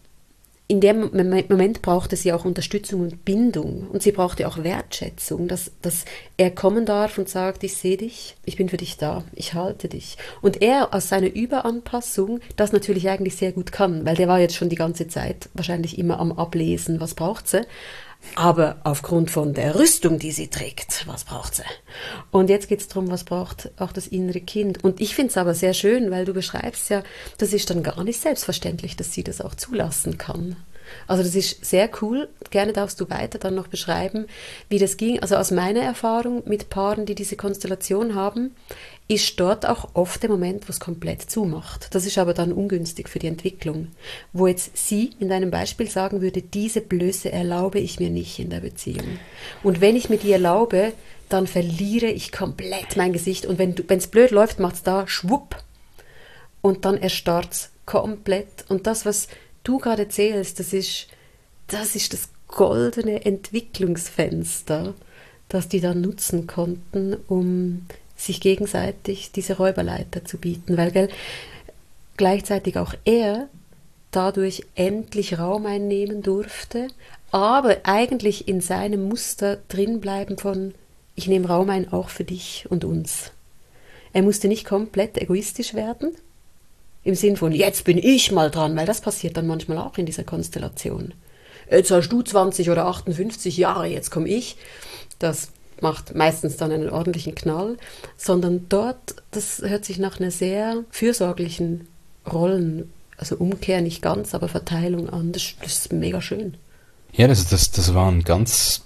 in dem Moment brauchte sie auch Unterstützung und Bindung und sie brauchte auch Wertschätzung, dass er kommen darf und sagt, ich sehe dich, ich bin für dich da, ich halte dich. Und er aus seiner Überanpassung das natürlich eigentlich sehr gut kann, weil der war jetzt schon die ganze Zeit wahrscheinlich immer am Ablesen, was braucht sie. Aber aufgrund von der Rüstung, die sie trägt, was braucht sie? Und jetzt geht es darum, was braucht auch das innere Kind. Und ich finde es aber sehr schön, weil du beschreibst ja, das ist dann gar nicht selbstverständlich, dass sie das auch zulassen kann. Also das ist sehr cool. Gerne darfst du weiter dann noch beschreiben, wie das ging. Also aus meiner Erfahrung mit Paaren, die diese Konstellation haben, ist dort auch oft der Moment, wo es komplett zumacht. Das ist aber dann ungünstig für die Entwicklung. Wo jetzt sie in deinem Beispiel sagen würde, diese Blöße erlaube ich mir nicht in der Beziehung. Und wenn ich mir die erlaube, dann verliere ich komplett mein Gesicht. Und wenn es blöd läuft, macht es da schwupp. Und dann erstarrt es komplett. Und das, was du gerade erzählst, das ist das goldene Entwicklungsfenster, das die dann nutzen konnten, um sich gegenseitig diese Räuberleiter zu bieten, weil gleichzeitig auch er dadurch endlich Raum einnehmen durfte, aber eigentlich in seinem Muster drin bleiben von, ich nehme Raum ein, auch für dich und uns. Er musste nicht komplett egoistisch werden, im Sinn von, jetzt bin ich mal dran, weil das passiert dann manchmal auch in dieser Konstellation. Jetzt hast du 20 oder 58 Jahre, jetzt komme ich. Das macht meistens dann einen ordentlichen Knall, sondern dort, das hört sich nach einer sehr fürsorglichen Rollen, also Umkehr nicht ganz, aber Verteilung an. Das ist mega schön. Ja, das war ein ganz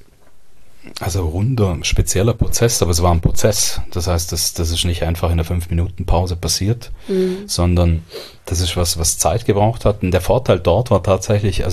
runder, spezieller Prozess, aber es war ein Prozess. Das heißt, das ist nicht einfach in einer 5-Minuten-Pause passiert, sondern das ist was Zeit gebraucht hat. Und der Vorteil dort war tatsächlich,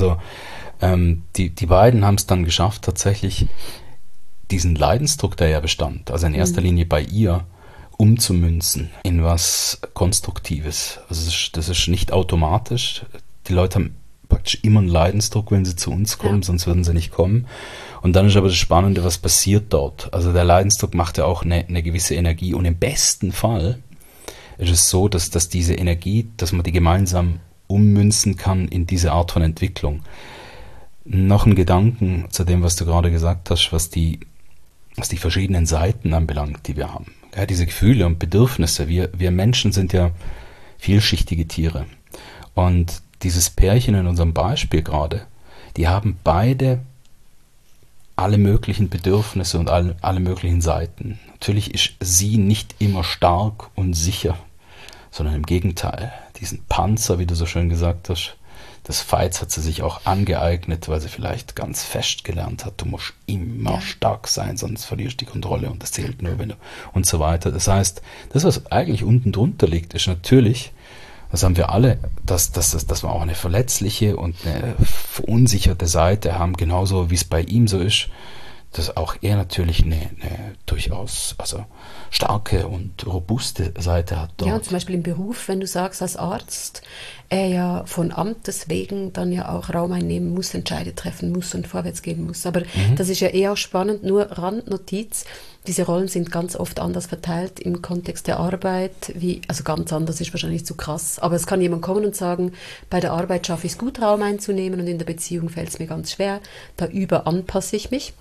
die beiden haben es dann geschafft, tatsächlich diesen Leidensdruck, der ja bestand, also in erster Linie bei ihr, umzumünzen in was Konstruktives. Also das ist nicht automatisch. Die Leute haben praktisch immer einen Leidensdruck, wenn sie zu uns kommen, sonst würden sie nicht kommen. Und dann ist aber das Spannende, was passiert dort. Also der Leidensdruck macht ja auch eine gewisse Energie. Und im besten Fall ist es so, dass diese Energie, dass man die gemeinsam ummünzen kann in diese Art von Entwicklung. Noch ein Gedanken zu dem, was du gerade gesagt hast, was die verschiedenen Seiten anbelangt, die wir haben. Ja, diese Gefühle und Bedürfnisse. Wir Menschen sind ja vielschichtige Tiere. Und dieses Pärchen in unserem Beispiel gerade, die haben beide alle möglichen Bedürfnisse und alle möglichen Seiten. Natürlich ist sie nicht immer stark und sicher, sondern im Gegenteil. Diesen Panzer, wie du so schön gesagt hast, des Fights hat sie sich auch angeeignet, weil sie vielleicht ganz fest gelernt hat, du musst immer stark sein, sonst verlierst du die Kontrolle und das zählt nur, wenn du und so weiter. Das heißt, das, was eigentlich unten drunter liegt, ist natürlich, das haben wir alle, dass wir auch eine verletzliche und eine verunsicherte Seite haben, genauso wie es bei ihm so ist, dass auch er natürlich eine durchaus starke und robuste Seite hat dort. Ja, zum Beispiel im Beruf, wenn du sagst, als Arzt, er ja von Amtes wegen dann ja auch Raum einnehmen muss, Entscheide treffen muss und vorwärts gehen muss. Aber das ist ja eher auch spannend, nur Randnotiz. Diese Rollen sind ganz oft anders verteilt im Kontext der Arbeit, also ganz anders ist wahrscheinlich zu krass, aber es kann jemand kommen und sagen, bei der Arbeit schaffe ich es gut, Raum einzunehmen und in der Beziehung fällt es mir ganz schwer, da anpasse ich mich.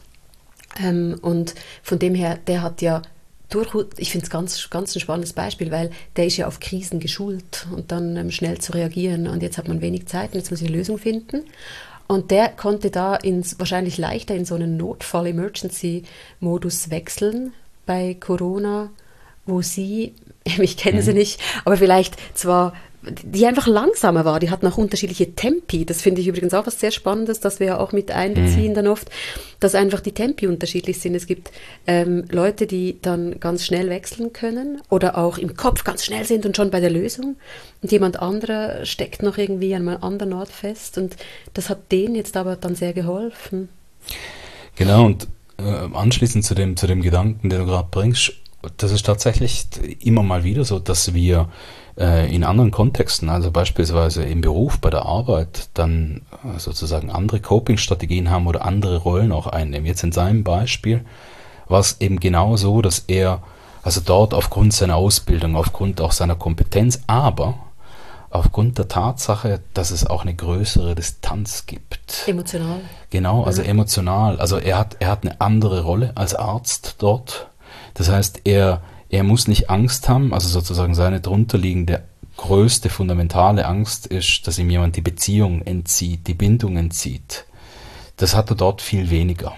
Und von dem her, der hat ja ich finde es ganz ein spannendes Beispiel, weil der ist ja auf Krisen geschult und dann schnell zu reagieren und jetzt hat man wenig Zeit und jetzt muss ich eine Lösung finden. Und der konnte da wahrscheinlich leichter in so einen Notfall-Emergency-Modus wechseln bei Corona, wo sie, ich kenne sie nicht, aber vielleicht zwar, die einfach langsamer war, die hatten auch unterschiedliche Tempi. Das finde ich übrigens auch was sehr Spannendes, dass wir ja auch mit einbeziehen dann oft, dass einfach die Tempi unterschiedlich sind. Es gibt Leute, die dann ganz schnell wechseln können oder auch im Kopf ganz schnell sind und schon bei der Lösung. Und jemand anderer steckt noch irgendwie an einem anderen Ort fest. Und das hat denen jetzt aber dann sehr geholfen. Genau, und anschließend zu dem Gedanken, den du gerade bringst, das ist tatsächlich immer mal wieder so, dass wir in anderen Kontexten, also beispielsweise im Beruf, bei der Arbeit, dann sozusagen andere Coping-Strategien haben oder andere Rollen auch einnehmen. Jetzt in seinem Beispiel war es eben genau so, dass er dort aufgrund seiner Ausbildung, aufgrund auch seiner Kompetenz, aber aufgrund der Tatsache, dass es auch eine größere Distanz gibt. Emotional. Genau, also emotional. Also er hat eine andere Rolle als Arzt dort. Das heißt, er muss nicht Angst haben, also sozusagen seine drunterliegende größte fundamentale Angst ist, dass ihm jemand die Beziehung entzieht, die Bindung entzieht. Das hat er dort viel weniger.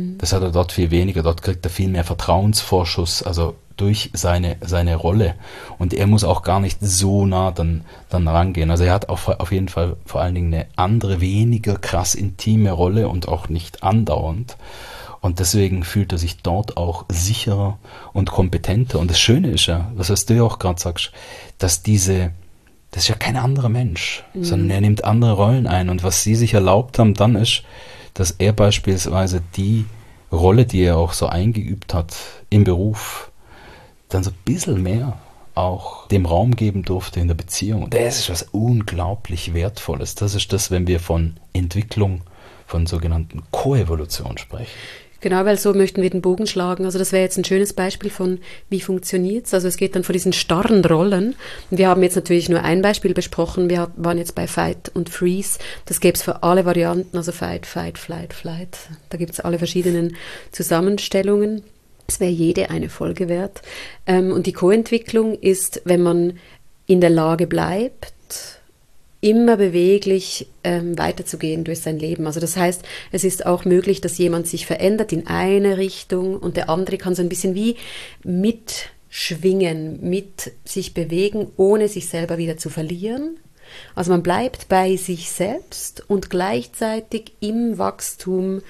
Dort kriegt er viel mehr Vertrauensvorschuss, also durch seine Rolle. Und er muss auch gar nicht so nah dann rangehen. Also er hat auf jeden Fall vor allen Dingen eine andere, weniger krass intime Rolle und auch nicht andauernd. Und deswegen fühlt er sich dort auch sicherer und kompetenter. Und das Schöne ist ja, was du ja auch gerade sagst, das ist ja kein anderer Mensch, sondern er nimmt andere Rollen ein. Und was sie sich erlaubt haben dann ist, dass er beispielsweise die Rolle, die er auch so eingeübt hat im Beruf, dann so ein bisschen mehr auch dem Raum geben durfte in der Beziehung. Und das ist was unglaublich Wertvolles. Das ist das, wenn wir von Entwicklung, von sogenannten Koevolution sprechen. Genau, weil so möchten wir den Bogen schlagen. Also das wäre jetzt ein schönes Beispiel von, wie funktioniert es. Also es geht dann von diesen starren Rollen. Wir haben jetzt natürlich nur ein Beispiel besprochen. Wir waren jetzt bei Fight und Freeze. Das gäbe es für alle Varianten, also Fight, Fight, Flight, Flight. Da gibt es alle verschiedenen Zusammenstellungen. Es wäre jede eine Folge wert. Und die Co-Entwicklung ist, wenn man in der Lage bleibt, immer beweglich weiterzugehen durch sein Leben. Also das heißt, es ist auch möglich, dass jemand sich verändert in eine Richtung und der andere kann so ein bisschen wie mitschwingen, mit sich bewegen, ohne sich selber wieder zu verlieren. Also man bleibt bei sich selbst und gleichzeitig im Wachstum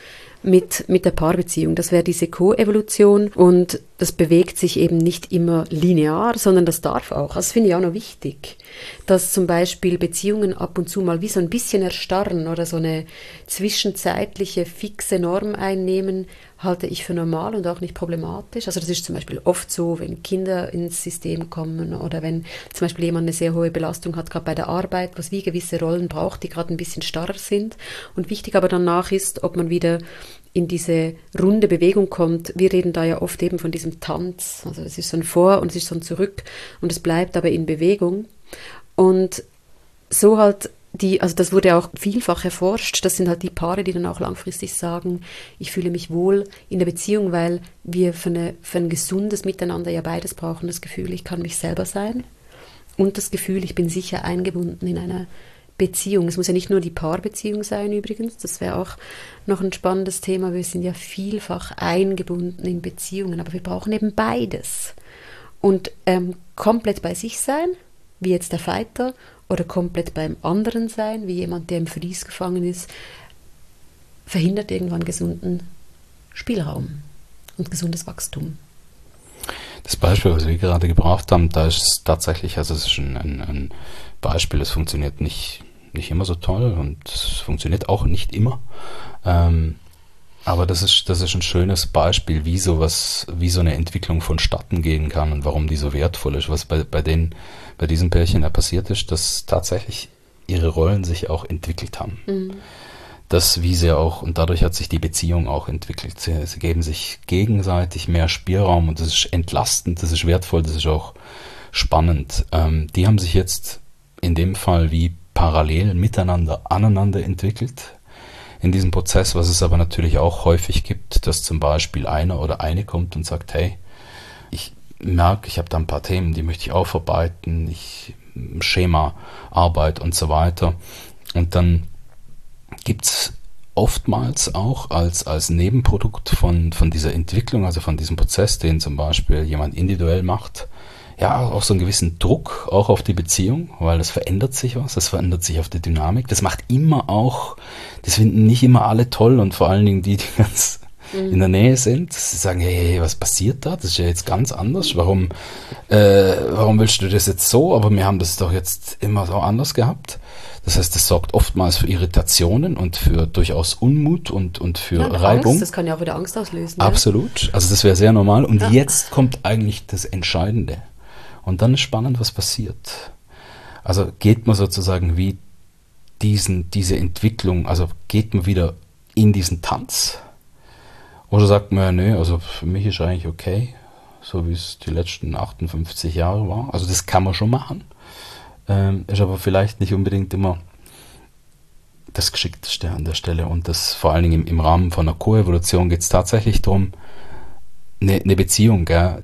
mit der Paarbeziehung. Das wäre diese Koevolution und das bewegt sich eben nicht immer linear, sondern das darf auch. Also das finde ich auch noch wichtig, dass zum Beispiel Beziehungen ab und zu mal wie so ein bisschen erstarren oder so eine zwischenzeitliche fixe Norm einnehmen, halte ich für normal und auch nicht problematisch. Also das ist zum Beispiel oft so, wenn Kinder ins System kommen oder wenn zum Beispiel jemand eine sehr hohe Belastung hat, gerade bei der Arbeit, was wie gewisse Rollen braucht, die gerade ein bisschen starr sind. Und wichtig aber danach ist, ob man wieder in diese runde Bewegung kommt. Wir reden da ja oft eben von diesem Tanz. Also es ist so ein Vor und es ist so ein Zurück und es bleibt aber in Bewegung. Und so halt also das wurde auch vielfach erforscht, das sind halt die Paare, die dann auch langfristig sagen, ich fühle mich wohl in der Beziehung, weil wir für ein gesundes Miteinander ja beides brauchen. Das Gefühl, ich kann mich selber sein und das Gefühl, ich bin sicher eingebunden in einer Beziehung. Es muss ja nicht nur die Paarbeziehung sein übrigens, das wäre auch noch ein spannendes Thema. Wir sind ja vielfach eingebunden in Beziehungen, aber wir brauchen eben beides. Und komplett bei sich sein, wie jetzt der Fighter, oder komplett beim anderen sein, wie jemand, der im Vries gefangen ist, verhindert irgendwann gesunden Spielraum und gesundes Wachstum. Das Beispiel, was wir gerade gebracht haben, da ist es tatsächlich, also es ist ein Beispiel, das funktioniert nicht immer so toll und es funktioniert auch nicht immer. Aber das ist ein schönes Beispiel, wie so eine Entwicklung vonstatten gehen kann und warum die so wertvoll ist. Was bei diesem Pärchen da passiert ist, dass tatsächlich ihre Rollen sich auch entwickelt haben. Mhm. Und dadurch hat sich die Beziehung auch entwickelt. Sie geben sich gegenseitig mehr Spielraum und das ist entlastend, das ist wertvoll, das ist auch spannend. Die haben sich jetzt in dem Fall wie parallel miteinander aneinander entwickelt. In diesem Prozess, was es aber natürlich auch häufig gibt, dass zum Beispiel einer oder eine kommt und sagt, hey, ich merke, ich habe da ein paar Themen, die möchte ich aufarbeiten, Schema, Arbeit und so weiter. Und dann gibt es oftmals auch als Nebenprodukt von dieser Entwicklung, also von diesem Prozess, den zum Beispiel jemand individuell macht, ja, auch so einen gewissen Druck auch auf die Beziehung, weil das verändert sich was, das verändert sich auf die Dynamik. Das macht immer auch, das finden nicht immer alle toll und vor allen Dingen die ganz in der Nähe sind. Sie sagen, hey, was passiert da? Das ist ja jetzt ganz anders. Warum willst du das jetzt so? Aber wir haben das doch jetzt immer so anders gehabt. Das heißt, das sorgt oftmals für Irritationen und für durchaus Unmut und für Reibung. Angst, das kann ja auch wieder Angst auslösen. Absolut. Ja? Also das wäre sehr normal. Und jetzt kommt eigentlich das Entscheidende. Und dann ist spannend, was passiert. Also geht man sozusagen wie diese Entwicklung, also geht man wieder in diesen Tanz? Oder sagt man, ja, nee, also für mich ist eigentlich okay, so wie es die letzten 58 Jahre war. Also das kann man schon machen. Ist aber vielleicht nicht unbedingt immer das Geschickteste an der Stelle. Und das vor allen Dingen im Rahmen von einer Koevolution geht es tatsächlich darum, eine Beziehung, gell,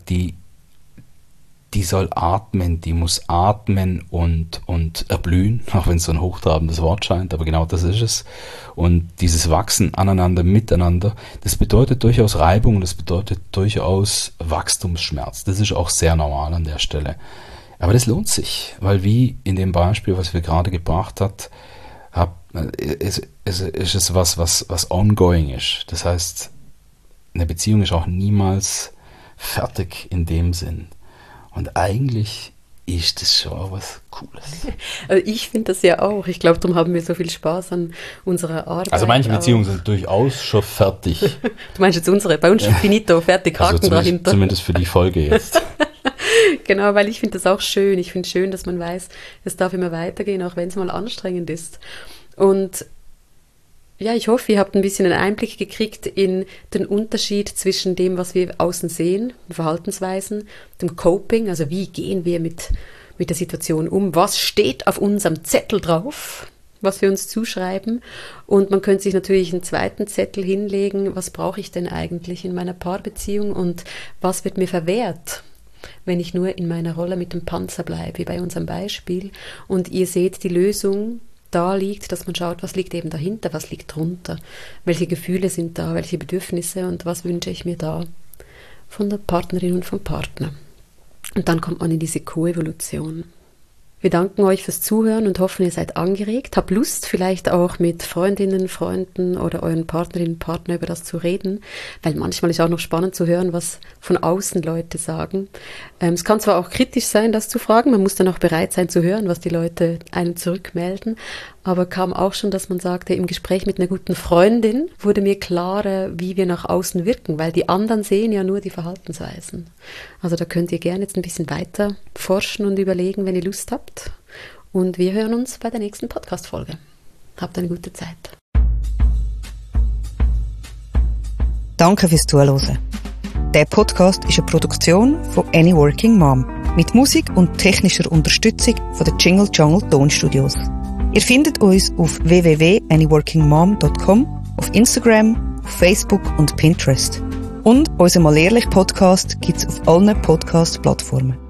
die soll atmen, die muss atmen und erblühen, auch wenn es so ein hochtrabendes Wort scheint, aber genau das ist es. Und dieses Wachsen aneinander, miteinander, das bedeutet durchaus Reibung, das bedeutet durchaus Wachstumsschmerz. Das ist auch sehr normal an der Stelle. Aber das lohnt sich, weil wie in dem Beispiel, was wir gerade gebracht hat, ist es was ongoing ist. Das heißt, eine Beziehung ist auch niemals fertig in dem Sinn. Und eigentlich ist das schon was Cooles. Also ich finde das ja auch. Ich glaube, darum haben wir so viel Spaß an unserer Arbeit. Also manche Beziehungen sind durchaus schon fertig. Du meinst jetzt unsere? Bei uns schon finito, fertig, Haken also dahinter. Zumindest für die Folge jetzt. Genau, weil ich finde das auch schön. Ich finde es schön, dass man weiß, es darf immer weitergehen, auch wenn es mal anstrengend ist. Und ja, ich hoffe, ihr habt ein bisschen einen Einblick gekriegt in den Unterschied zwischen dem, was wir außen sehen, Verhaltensweisen, dem Coping, also wie gehen wir mit der Situation um, was steht auf unserem Zettel drauf, was wir uns zuschreiben. Und man könnte sich natürlich einen zweiten Zettel hinlegen, was brauche ich denn eigentlich in meiner Paarbeziehung und was wird mir verwehrt, wenn ich nur in meiner Rolle mit dem Panzer bleibe, wie bei unserem Beispiel. Und ihr seht, die Lösung da liegt, dass man schaut, was liegt eben dahinter, was liegt drunter, welche Gefühle sind da, welche Bedürfnisse und was wünsche ich mir da von der Partnerin und vom Partner. Und dann kommt man in diese Koevolution. Wir danken euch fürs Zuhören und hoffen, ihr seid angeregt. Habt Lust, vielleicht auch mit Freundinnen, Freunden oder euren Partnerinnen und Partner über das zu reden, weil manchmal ist auch noch spannend zu hören, was von außen Leute sagen. Es kann zwar auch kritisch sein, das zu fragen, man muss dann auch bereit sein zu hören, was die Leute einem zurückmelden, aber kam auch schon, dass man sagte, im Gespräch mit einer guten Freundin wurde mir klarer, wie wir nach außen wirken, weil die anderen sehen ja nur die Verhaltensweisen. Also da könnt ihr gerne jetzt ein bisschen weiter forschen und überlegen, wenn ihr Lust habt. Und wir hören uns bei der nächsten Podcast-Folge. Habt eine gute Zeit. Danke fürs Zuhören. Der Podcast ist eine Produktion von Any Working Mom mit Musik und technischer Unterstützung von den Jingle Jungle Tonstudios. Ihr findet uns auf www.anyworkingmom.com, auf Instagram, auf Facebook und Pinterest. Und unser Mal ehrlich Podcast gibt's auf allen Podcast-Plattformen.